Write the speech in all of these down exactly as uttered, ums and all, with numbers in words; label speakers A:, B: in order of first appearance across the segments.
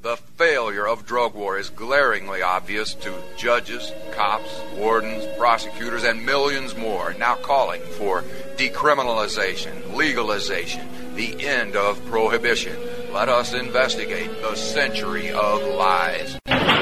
A: The failure of drug war is glaringly obvious to judges, cops, wardens, prosecutors, and millions more now calling for decriminalization, legalization, the end of prohibition. Let us investigate the century of lies.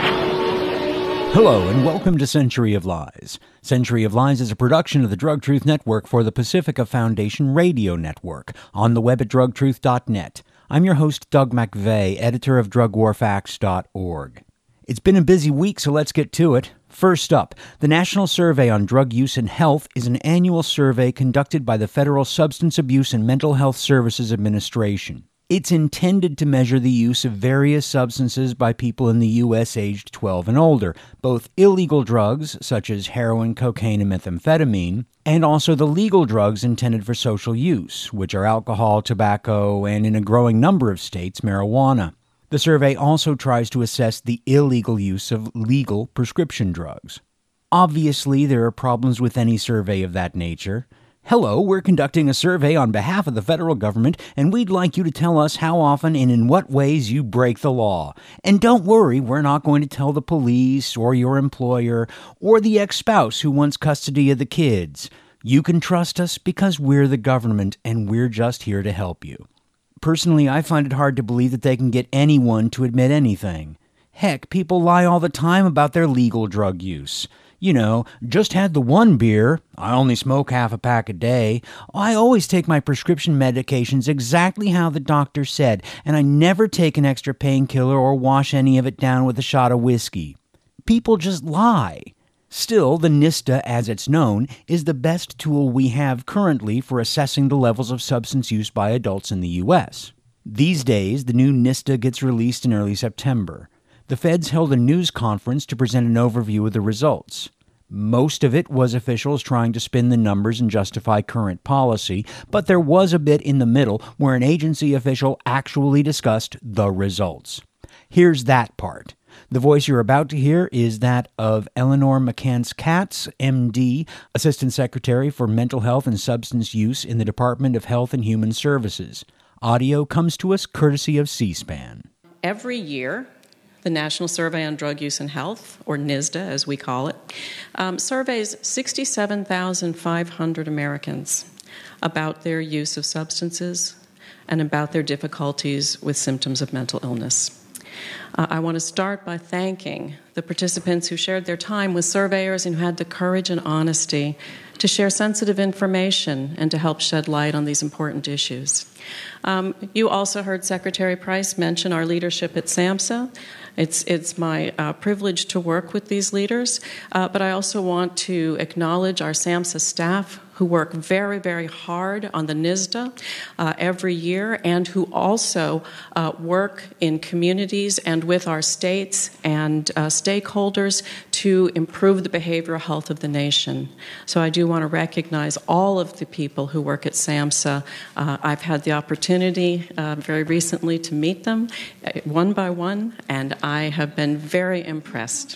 B: Hello, and welcome to Century of Lies. Century of Lies is a production of the Drug Truth Network for the Pacifica Foundation Radio Network, on the web at drug truth dot net. I'm your host, Doug McVeigh, editor of drug war facts dot org. It's been a busy week, so let's get to it. First up, the National Survey on Drug Use and Health is an annual survey conducted by the Federal Substance Abuse and Mental Health Services Administration. It's intended to measure the use of various substances by people in the U S aged twelve and older, both illegal drugs, such as heroin, cocaine, and methamphetamine, and also the legal drugs intended for social use, which are alcohol, tobacco, and in a growing number of states, marijuana. The survey also tries to assess the illegal use of legal prescription drugs. Obviously, there are problems with any survey of that nature. Hello, we're conducting a survey on behalf of the federal government, and we'd like you to tell us how often and in what ways you break the law. And don't worry, we're not going to tell the police or your employer or the ex-spouse who wants custody of the kids. You can trust us because we're the government and we're just here to help you. Personally, I find it hard to believe that they can get anyone to admit anything. Heck, people lie all the time about their legal drug use. You know, just had the one beer, I only smoke half a pack a day, I always take my prescription medications exactly how the doctor said, and I never take an extra painkiller or wash any of it down with a shot of whiskey. People just lie. Still, the NISTA, as it's known, is the best tool we have currently for assessing the levels of substance use by adults in the U S. These days, the new NISTA gets released in early September. The feds held a news conference to present an overview of the results. Most of it was officials trying to spin the numbers and justify current policy, but there was a bit in the middle where an agency official actually discussed the results. Here's that part. The voice you're about to hear is that of Eleanor McCants-Katz, M D, Assistant Secretary for Mental Health and Substance Use in the Department of Health and Human Services. Audio comes to us courtesy of C-SPAN.
C: Every year, the National Survey on Drug Use and Health, or NISDA as we call it, um, surveys sixty-seven thousand five hundred Americans about their use of substances and about their difficulties with symptoms of mental illness. Uh, I want to start by thanking the participants who shared their time with surveyors and who had the courage and honesty to share sensitive information and to help shed light on these important issues. Um, you also heard Secretary Price mention our leadership at SAMHSA. It's, it's my uh, privilege to work with these leaders, uh, but I also want to acknowledge our SAMHSA staff who work very, very hard on the NISDA uh, every year and who also uh, work in communities and with our states and uh, stakeholders to improve the behavioral health of the nation. So I do want to recognize all of the people who work at SAMHSA. Uh, I've had the opportunity uh, very recently to meet them uh, one by one, and I have been very impressed.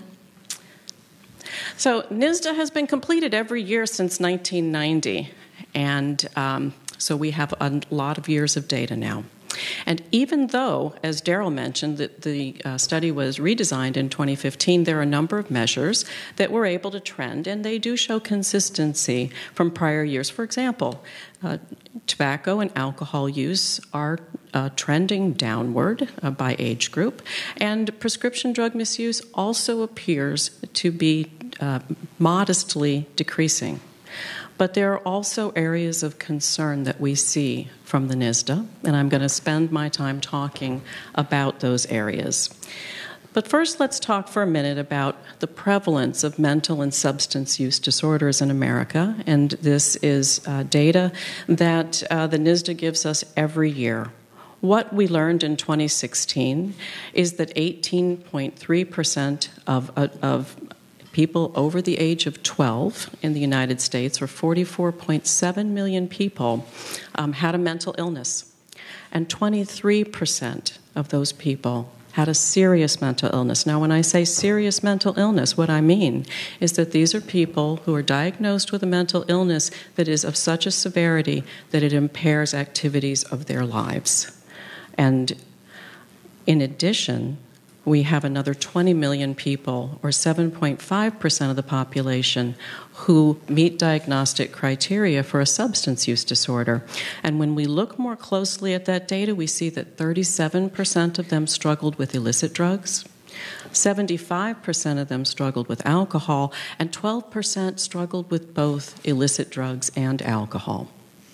C: So NISDA has been completed every year since nineteen ninety, and um, so we have a lot of years of data now. And even though, as Daryl mentioned, that the uh, study was redesigned in twenty fifteen, there are a number of measures that were able to trend, and they do show consistency from prior years. For example, uh, tobacco and alcohol use are uh, trending downward uh, by age group, and prescription drug misuse also appears to be uh, modestly decreasing. But there are also areas of concern that we see from the NISDA, and I'm going to spend my time talking about those areas. But first, let's talk for a minute about the prevalence of mental and substance use disorders in America, and this is uh, data that uh, the NISDA gives us every year. What we learned in twenty sixteen is that eighteen point three percent of, of people over the age of twelve in the United States, or forty-four point seven million people, um, had a mental illness. And twenty-three percent of those people had a serious mental illness. Now, when I say serious mental illness, what I mean is that these are people who are diagnosed with a mental illness that is of such a severity that it impairs activities of their lives. And In addition, we have another twenty million people, or seven point five percent of the population, who meet diagnostic criteria for a substance use disorder. And when we look more closely at that data, we see that thirty-seven percent of them struggled with illicit drugs, seventy-five percent of them struggled with alcohol, and twelve percent struggled with both illicit drugs and alcohol.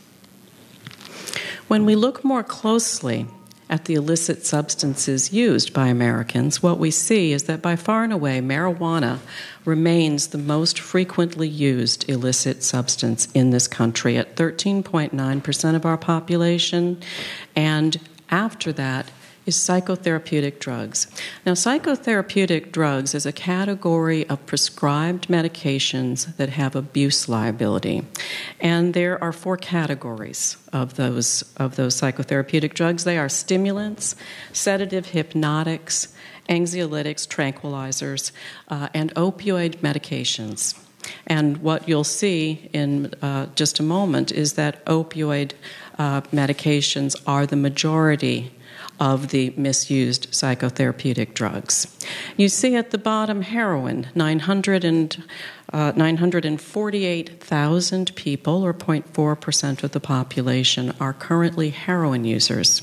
C: When we look more closely at the illicit substances used by Americans, what we see is that by far and away, marijuana remains the most frequently used illicit substance in this country at thirteen point nine percent of our population, and after that is psychotherapeutic drugs. Now, psychotherapeutic drugs is a category of prescribed medications that have abuse liability. And there are four categories of those, of those psychotherapeutic drugs. They are stimulants, sedative hypnotics, anxiolytics, tranquilizers, uh, and opioid medications. And what you'll see in uh, just a moment is that opioid uh, medications are the majority of the misused psychotherapeutic drugs. You see at the bottom heroin, nine hundred and, uh, nine hundred forty-eight thousand people, or zero point four percent of the population, are currently heroin users.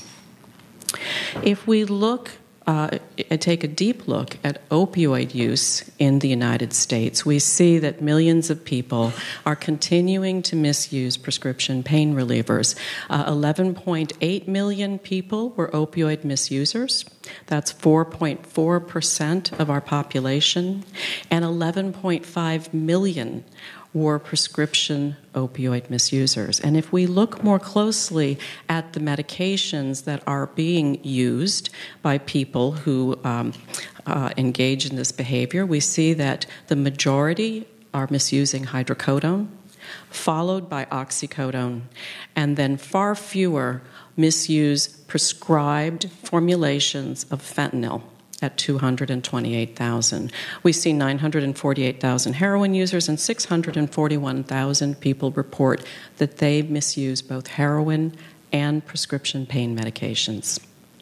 C: If we look Uh, take a deep look at opioid use in the United States, we see that millions of people are continuing to misuse prescription pain relievers. Uh, eleven point eight million people were opioid misusers. That's four point four percent of our population. And eleven point five million were prescription opioid misusers. And if we look more closely at the medications that are being used by people who um, uh, engage in this behavior, we see that the majority are misusing hydrocodone, followed by oxycodone, and then far fewer misuse prescribed formulations of fentanyl at two hundred twenty-eight thousand. We see nine hundred forty-eight thousand heroin users, and six hundred forty-one thousand people report that they misuse both heroin and prescription pain medications.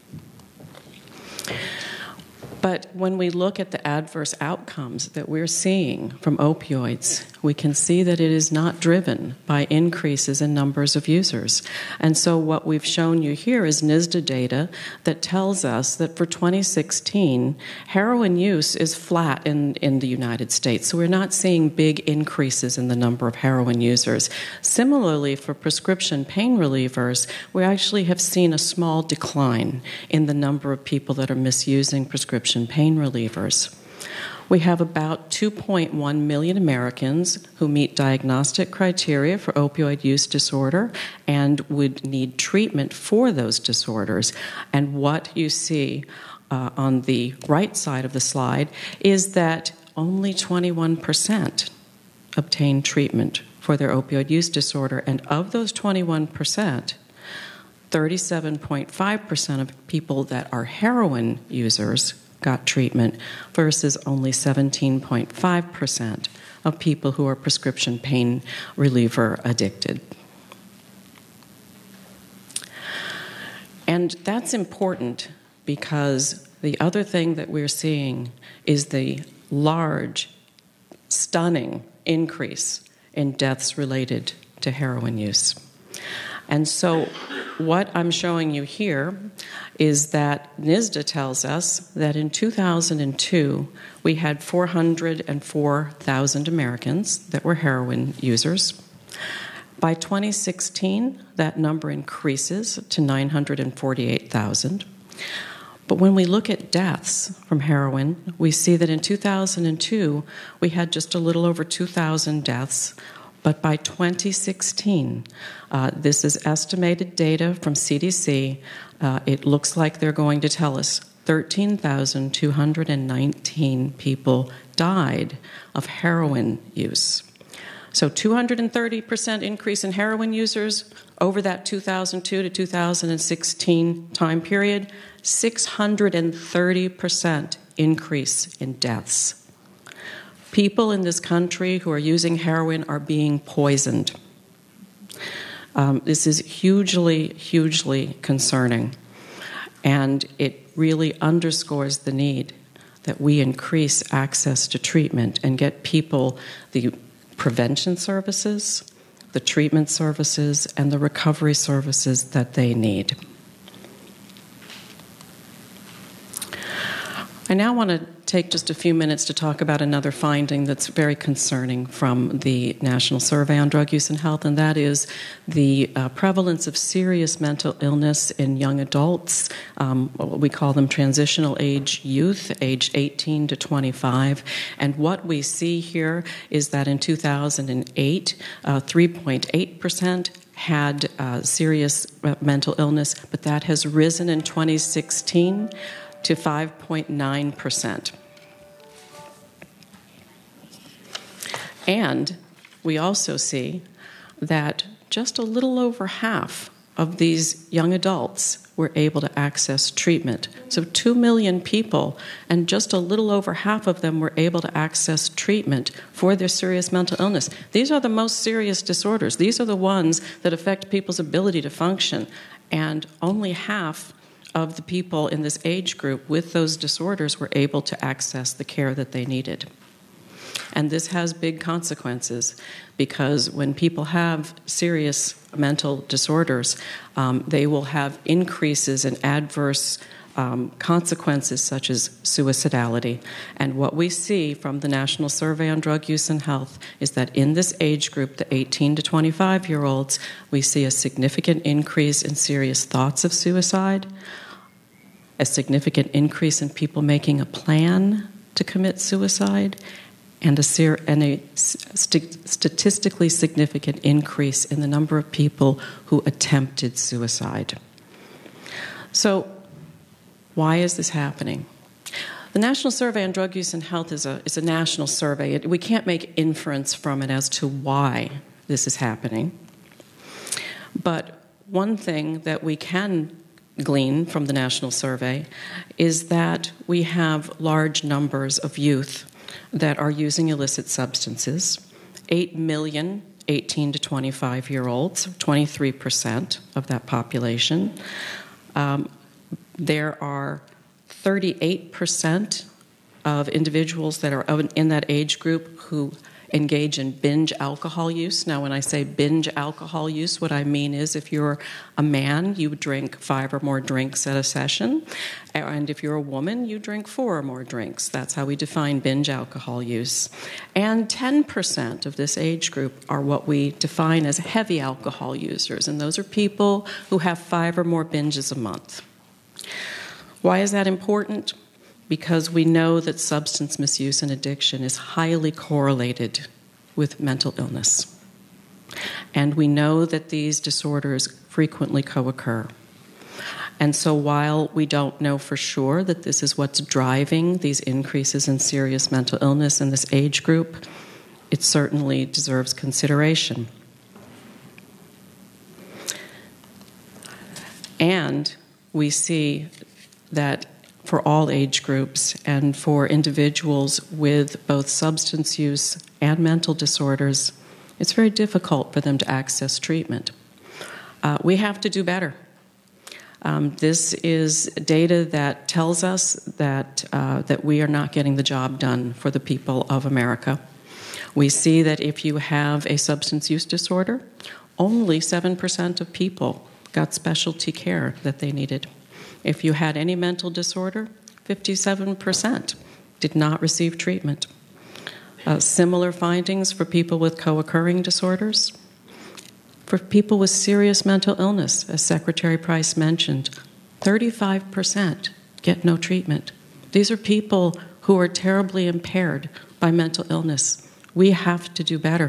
C: But when we look at the adverse outcomes that we're seeing from opioids, we can see that it is not driven by increases in numbers of users. And so what we've shown you here is N I S D A data that tells us that for twenty sixteen, heroin use is flat in, in the United States. So we're not seeing big increases in the number of heroin users. Similarly, for prescription pain relievers, we actually have seen a small decline in the number of people that are misusing prescription pain relievers. We have about two point one million Americans who meet diagnostic criteria for opioid use disorder and would need treatment for those disorders. And what you see uh, on the right side of the slide is that only twenty-one percent obtain treatment for their opioid use disorder. And of those twenty-one percent, thirty-seven point five percent of people that are heroin users got treatment versus only seventeen point five percent of people who are prescription pain reliever addicted. And that's important because the other thing that we're seeing is the large, stunning increase in deaths related to heroin use. And so what I'm showing you here is that N I S D A tells us that in two thousand two, we had four hundred four thousand Americans that were heroin users. By twenty sixteen, that number increases to nine hundred forty-eight thousand. But when we look at deaths from heroin, we see that in two thousand two, we had just a little over two thousand deaths. But by twenty sixteen, uh, this is estimated data from C D C. Uh, it looks like they're going to tell us thirteen thousand two hundred nineteen people died of heroin use. So two hundred thirty percent increase in heroin users over that two thousand two to two thousand sixteen time period, six hundred thirty percent increase in deaths. People in this country who are using heroin are being poisoned. Um, this is hugely, hugely concerning. And it really underscores the need that we increase access to treatment and get people the prevention services, the treatment services, and the recovery services that they need. I now want to take just a few minutes to talk about another finding that's very concerning from the National Survey on Drug Use and Health, and that is the uh, prevalence of serious mental illness in young adults. Um, we call them transitional age youth, aged eighteen to twenty-five. And what we see here is that in two thousand eight, uh, three point eight percent had uh, serious uh, mental illness, but that has risen in twenty sixteen to five point nine percent. And we also see that just a little over half of these young adults were able to access treatment. So two million people, and just a little over half of them were able to access treatment for their serious mental illness. These are the most serious disorders. These are the ones that affect people's ability to function. And only half of the people in this age group with those disorders were able to access the care that they needed. And this has big consequences, because when people have serious mental disorders, um, they will have increases in adverse um, consequences such as suicidality. And what we see from the National Survey on Drug Use and Health is that in this age group, the eighteen to twenty-five-year-olds, we see a significant increase in serious thoughts of suicide, a significant increase in people making a plan to commit suicide, and a, ser- and a st- statistically significant increase in the number of people who attempted suicide. So, why is this happening? The National Survey on Drug Use and Health is a, is a national survey. It, we can't make inference from it as to why this is happening. But one thing that we can glean from the National Survey is that we have large numbers of youth that are using illicit substances. eight million eighteen to twenty-five-year-olds, twenty-three percent of that population. Um, there are thirty-eight percent of individuals that are in that age group who engage in binge alcohol use. Now, when I say binge alcohol use, what I mean is if you're a man, you drink five or more drinks at a session. And if you're a woman, you drink four or more drinks. That's how we define binge alcohol use. And ten percent of this age group are what we define as heavy alcohol users. And those are people who have five or more binges a month. Why is that important? Because we know that substance misuse and addiction is highly correlated with mental illness. And we know that these disorders frequently co-occur. And so while we don't know for sure that this is what's driving these increases in serious mental illness in this age group, it certainly deserves consideration. And we see that for all age groups and for individuals with both substance use and mental disorders, it's very difficult for them to access treatment. Uh, we have to do better. Um, this is data that tells us that, uh, that we are not getting the job done for the people of America. We see that if you have a substance use disorder, only seven percent of people got specialty care that they needed. If you had any mental disorder, fifty-seven percent did not receive treatment. Uh, similar findings for people with co-occurring disorders. For people with serious mental illness, as Secretary Price mentioned, thirty-five percent get no treatment. These are people who are terribly impaired by mental illness. We have to do better.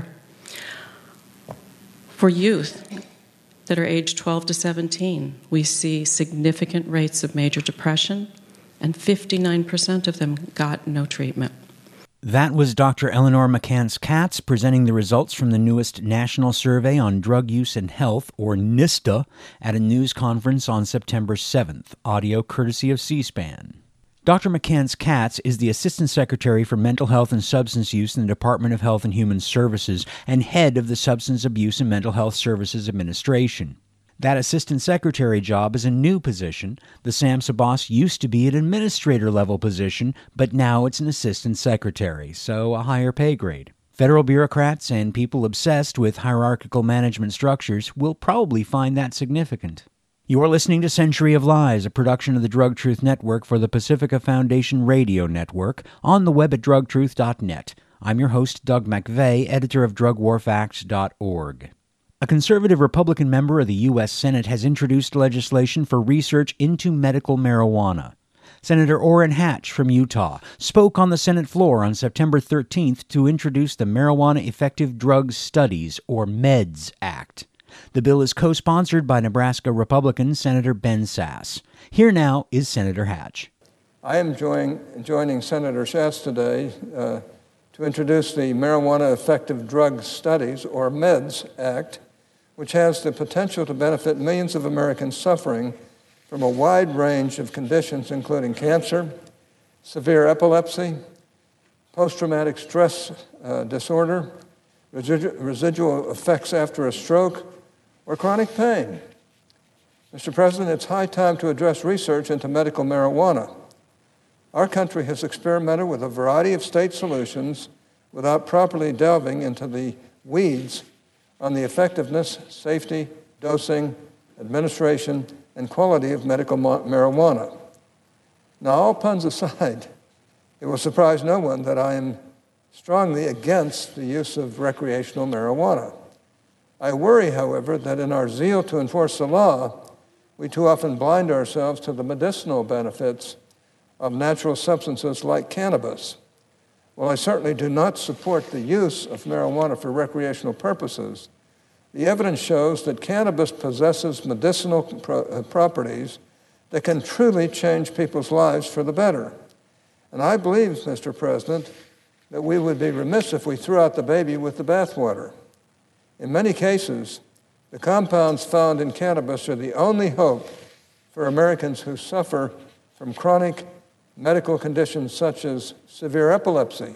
C: For youth that are aged twelve to seventeen, we see significant rates of major depression, and fifty-nine percent of them got no treatment.
B: That was Doctor Eleanor McCants-Katz presenting the results from the newest National Survey on Drug Use and Health, or NISTA, at a news conference on September seventh, audio courtesy of C-SPAN. Doctor McCants-Katz is the Assistant Secretary for Mental Health and Substance Use in the Department of Health and Human Services and head of the Substance Abuse and Mental Health Services Administration. That assistant secretary job is a new position. The SAMHSA boss used to be an administrator-level position, but now it's an assistant secretary, so a higher pay grade. Federal bureaucrats and people obsessed with hierarchical management structures will probably find that significant. You're listening to Century of Lies, a production of the Drug Truth Network for the Pacifica Foundation Radio Network, on the web at drug truth dot net. I'm your host, Doug McVeigh, editor of drug war facts dot org. A conservative Republican member of the U S Senate has introduced legislation for research into medical marijuana. Senator Orrin Hatch from Utah spoke on the Senate floor on September thirteenth to introduce the Marijuana Effective Drugs Studies, or MEDS Act. The bill is co-sponsored by Nebraska Republican Senator Ben Sasse. Here now is Senator Hatch.
D: I am join, joining Senator Sasse today uh, to introduce the Marijuana Effective Drugs Studies, or MEDS Act, which has the potential to benefit millions of Americans suffering from a wide range of conditions, including cancer, severe epilepsy, post-traumatic stress uh, disorder, residu- residual effects after a stroke, or chronic pain. Mister President, it's high time to address research into medical marijuana. Our country has experimented with a variety of state solutions without properly delving into the weeds on the effectiveness, safety, dosing, administration, and quality of medical ma- marijuana. Now, all puns aside, it will surprise no one that I am strongly against the use of recreational marijuana. I worry, however, that in our zeal to enforce the law, we too often blind ourselves to the medicinal benefits of natural substances like cannabis. While I certainly do not support the use of marijuana for recreational purposes, the evidence shows that cannabis possesses medicinal pro- uh, properties that can truly change people's lives for the better. And I believe, Mister President, that we would be remiss if we threw out the baby with the bathwater. In many cases, the compounds found in cannabis are the only hope for Americans who suffer from chronic medical conditions such as severe epilepsy.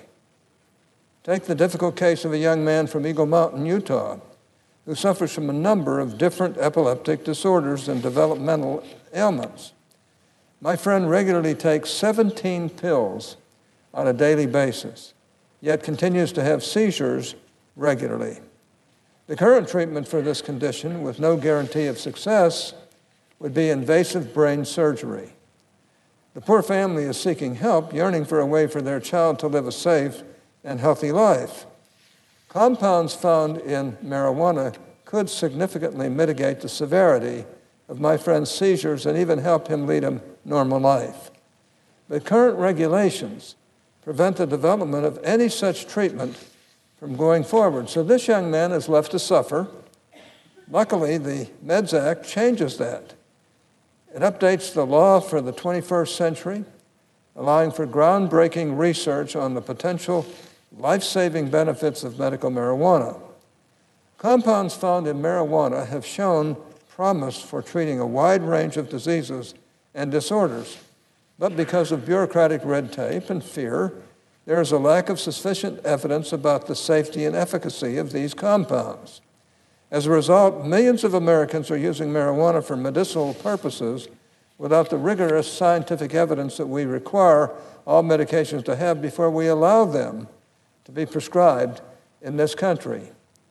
D: Take the difficult case of a young man from Eagle Mountain, Utah, who suffers from a number of different epileptic disorders and developmental ailments. My friend regularly takes seventeen pills on a daily basis, yet continues to have seizures regularly. The current treatment for this condition, with no guarantee of success, would be invasive brain surgery. The poor family is seeking help, yearning for a way for their child to live a safe and healthy life. Compounds found in marijuana could significantly mitigate the severity of my friend's seizures and even help him lead a normal life. But current regulations prevent the development of any such treatment from going forward. So this young man is left to suffer. Luckily, the MEDS Act changes that. It updates the law for the twenty-first century, allowing for groundbreaking research on the potential life-saving benefits of medical marijuana. Compounds found in marijuana have shown promise for treating a wide range of diseases and disorders, but because of bureaucratic red tape and fear, there is a lack of sufficient evidence about the safety and efficacy of these compounds. As a result, millions of Americans are using marijuana for medicinal purposes without the rigorous scientific evidence that we require all medications to have before we allow them to be prescribed in this country.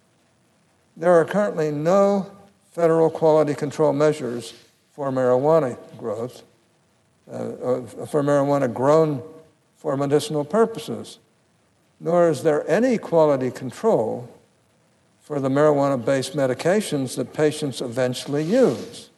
D: There are currently no federal quality control measures for marijuana growth, uh, for marijuana grown for medicinal purposes, nor is there any quality control for the marijuana-based medications that patients eventually use.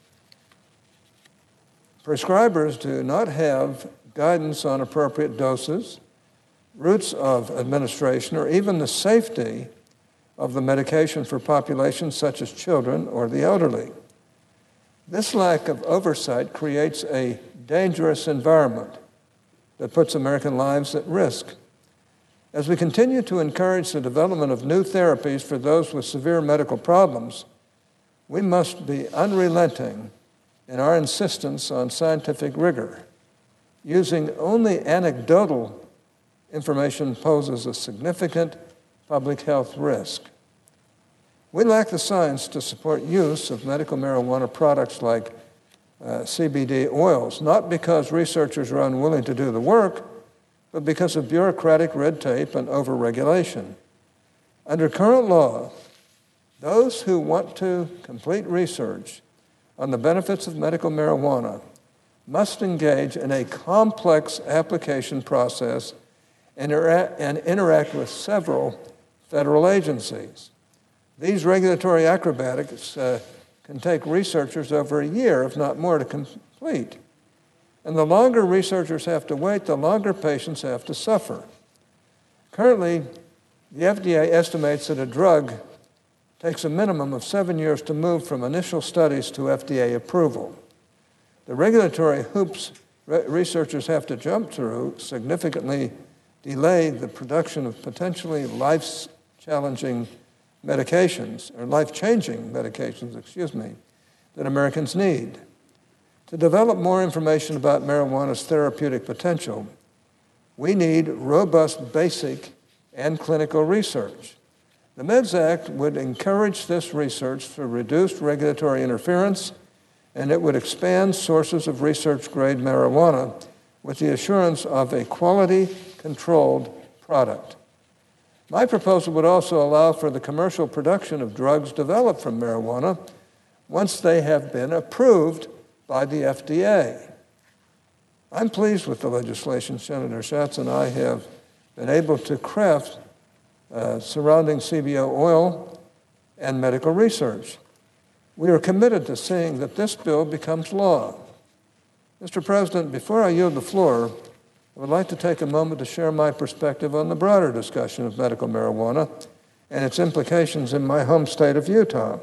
D: Prescribers do not have guidance on appropriate doses, routes of administration, or even the safety of the medication for populations such as children or the elderly. This lack of oversight creates a dangerous environment that puts American lives at risk. As we continue to encourage the development of new therapies for those with severe medical problems, we must be unrelenting in our insistence on scientific rigor. Using only anecdotal information poses a significant public health risk. We lack the science to support use of medical marijuana products like uh, C B D oils, not because researchers are unwilling to do the work, but because of bureaucratic red tape and overregulation. Under current law, those who want to complete research on the benefits of medical marijuana must engage in a complex application process and, intera- and interact with several federal agencies. These regulatory acrobatics uh, can take researchers over a year, if not more, to complete. And the longer researchers have to wait, the longer patients have to suffer. Currently, the F D A estimates that a drug takes a minimum of seven years to move from initial studies to F D A approval. The regulatory hoops re- researchers have to jump through significantly delay the production of potentially life-challenging medications, or life-changing medications, excuse me, that Americans need. To develop more information about marijuana's therapeutic potential, we need robust basic and clinical research. The MEDS Act would encourage this research through reduced regulatory interference, and it would expand sources of research-grade marijuana with the assurance of a quality-controlled product. My proposal would also allow for the commercial production of drugs developed from marijuana once they have been approved by the F D A. I'm pleased with the legislation Senator Schatz and I have been able to craft uh, surrounding C B O oil and medical research. We are committed to seeing that this bill becomes law. Mister President, before I yield the floor, I would like to take a moment to share my perspective on the broader discussion of medical marijuana and its implications in my home state of Utah.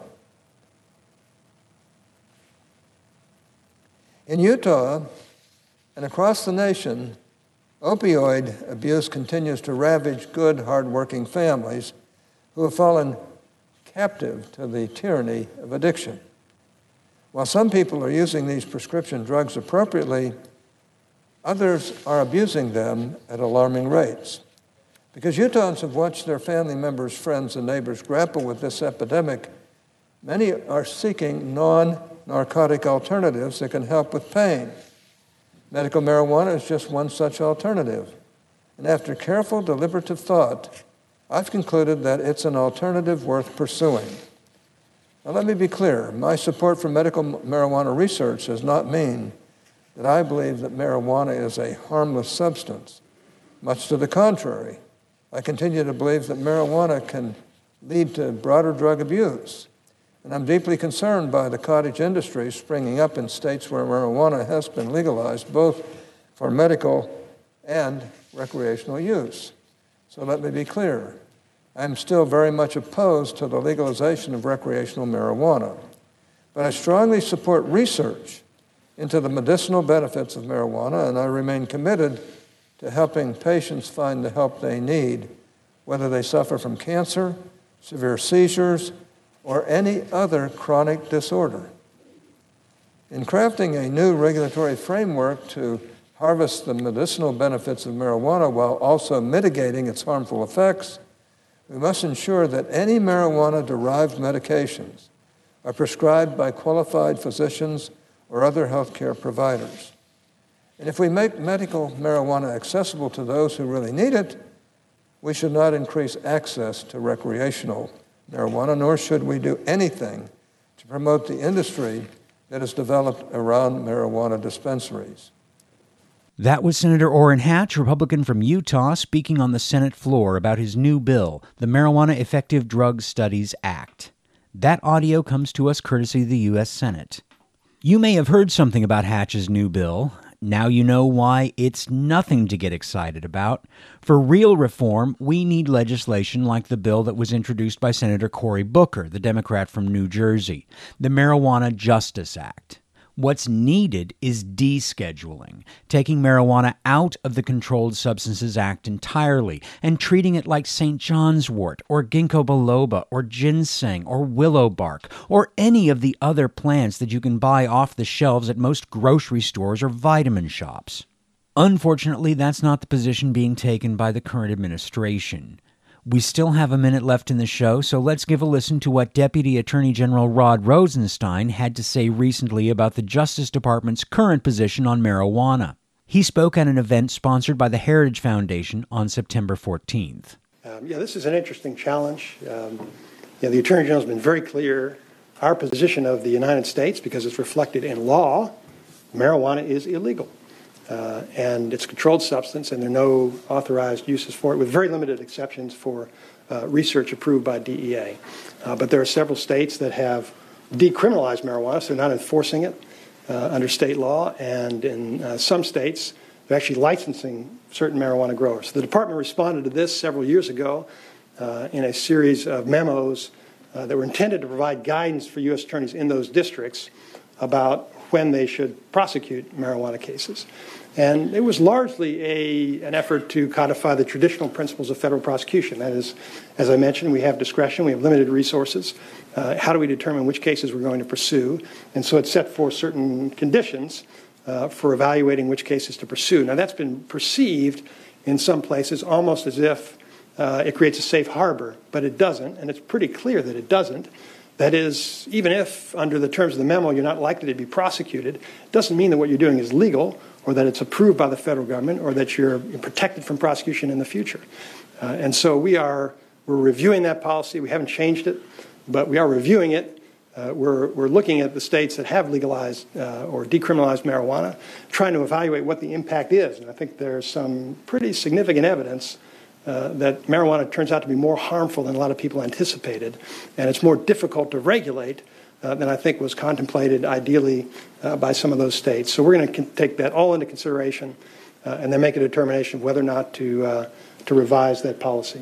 D: In Utah and across the nation, opioid abuse continues to ravage good, hardworking families who have fallen captive to the tyranny of addiction. While some people are using these prescription drugs appropriately, others are abusing them at alarming rates. Because Utahns have watched their family members, friends, and neighbors grapple with this epidemic, many are seeking non-narcotic alternatives that can help with pain. Medical marijuana is just one such alternative. And after careful, deliberative thought, I've concluded that it's an alternative worth pursuing. Now, let me be clear. My support for medical marijuana research does not mean that I believe that marijuana is a harmless substance. Much to the contrary, I continue to believe that marijuana can lead to broader drug abuse. And I'm deeply concerned by the cottage industry springing up in states where marijuana has been legalized, both for medical and recreational use. So let me be clear. I'm still very much opposed to the legalization of recreational marijuana. But I strongly support research into the medicinal benefits of marijuana, and I remain committed to helping patients find the help they need, whether they suffer from cancer, severe seizures, or any other chronic disorder. In crafting a new regulatory framework to harvest the medicinal benefits of marijuana while also mitigating its harmful effects, we must ensure that any marijuana-derived medications are prescribed by qualified physicians or other healthcare providers. And if we make medical marijuana accessible to those who really need it, we should not increase access to recreational marijuana, nor should we do anything to promote the industry that is developed around marijuana dispensaries.
B: That was Senator Orrin Hatch, Republican from Utah, speaking on the Senate floor about his new bill, the Marijuana Effective Drug Studies Act. That audio comes to us courtesy of the U S Senate. You may have heard something about Hatch's new bill. Now you know why it's nothing to get excited about. For real reform, we need legislation like the bill that was introduced by Senator Cory Booker, the Democrat from New Jersey, the Marijuana Justice Act. What's needed is descheduling, taking marijuana out of the Controlled Substances Act entirely and treating it like Saint John's wort or ginkgo biloba or ginseng or willow bark or any of the other plants that you can buy off the shelves at most grocery stores or vitamin shops. Unfortunately, that's not the position being taken by the current administration. We still have a minute left in the show, so let's give a listen to what Deputy Attorney General Rod Rosenstein had to say recently about the Justice Department's current position on marijuana. He spoke at an event sponsored by the Heritage Foundation on September fourteenth.
E: Um, yeah, this is an interesting challenge. Um, yeah, the Attorney General has been very clear. Our position of the United States, because it's reflected in law, marijuana is illegal. Uh, and it's a controlled substance, and there are no authorized uses for it, with very limited exceptions for uh, research approved by D E A. Uh, but there are several states that have decriminalized marijuana, so they're not enforcing it uh, under state law, and in uh, some states, they're actually licensing certain marijuana growers. So the department responded to this several years ago uh, in a series of memos uh, that were intended to provide guidance for U S attorneys in those districts about when they should prosecute marijuana cases. And it was largely a, an effort to codify the traditional principles of federal prosecution. That is, as I mentioned, we have discretion, we have limited resources. Uh, how do we determine which cases we're going to pursue? And so it set forth certain conditions uh, for evaluating which cases to pursue. Now, that's been perceived in some places almost as if uh, it creates a safe harbor, but it doesn't, and it's pretty clear that it doesn't. That is, even if, under the terms of the memo, you're not likely to be prosecuted, it doesn't mean that what you're doing is legal or that it's approved by the federal government or that you're protected from prosecution in the future. Uh, and so we are we're reviewing that policy. We haven't changed it, but we are reviewing it. Uh, we're, we're looking at the states that have legalized uh, or decriminalized marijuana, trying to evaluate what the impact is. And I think there's some pretty significant evidence Uh, that marijuana turns out to be more harmful than a lot of people anticipated, and it's more difficult to regulate uh, than I think was contemplated ideally uh, by some of those states. So we're going to con- take that all into consideration uh, and then make a determination of whether or not to uh, to revise that policy.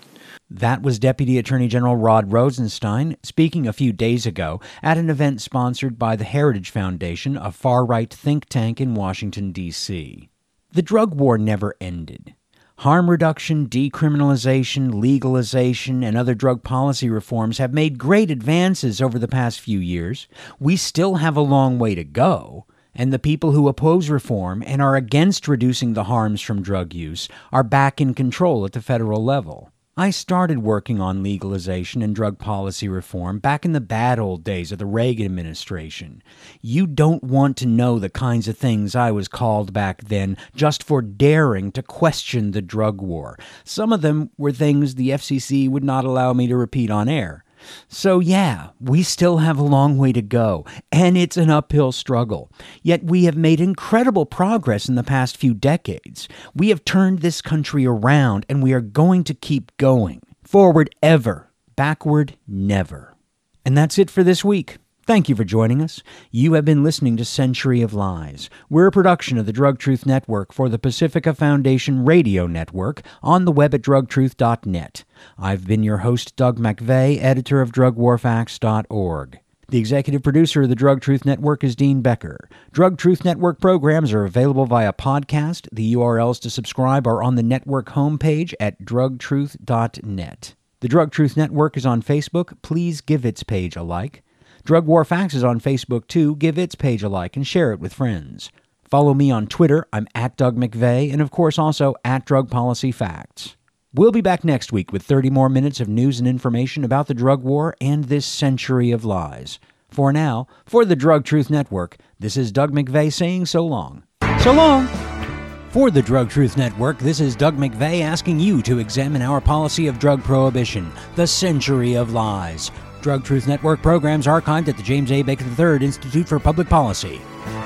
B: That was Deputy Attorney General Rod Rosenstein speaking a few days ago at an event sponsored by the Heritage Foundation, a far-right think tank in Washington, D C The drug war never ended. Harm reduction, decriminalization, legalization, and other drug policy reforms have made great advances over the past few years. We still have a long way to go, and the people who oppose reform and are against reducing the harms from drug use are back in control at the federal level. I started working on legalization and drug policy reform back in the bad old days of the Reagan administration. You don't want to know the kinds of things I was called back then just for daring to question the drug war. Some of them were things the F C C would not allow me to repeat on air. So yeah, we still have a long way to go, and it's an uphill struggle. Yet we have made incredible progress in the past few decades. We have turned this country around, and we are going to keep going. Forward ever, backward never. And that's it for this week. Thank you for joining us. You have been listening to Century of Lies. We're a production of the Drug Truth Network for the Pacifica Foundation Radio Network on the web at drug truth dot net. I've been your host, Doug McVeigh, editor of drug war facts dot org. The executive producer of the Drug Truth Network is Dean Becker. Drug Truth Network programs are available via podcast. The U R Ls to subscribe are on the network homepage at drug truth dot net. The Drug Truth Network is on Facebook. Please give its page a like. Drug War Facts is on Facebook, too. Give its page a like and share it with friends. Follow me on Twitter. I'm at Doug McVeigh, and of course also at Drug Policy Facts. We'll be back next week with thirty more minutes of news and information about the drug war and this century of lies. For now, for the Drug Truth Network, this is Doug McVeigh saying so long. So long! For the Drug Truth Network, this is Doug McVeigh asking you to examine our policy of drug prohibition, the century of lies. Drug Truth Network programs archived at the James A. Baker the third Institute for Public Policy.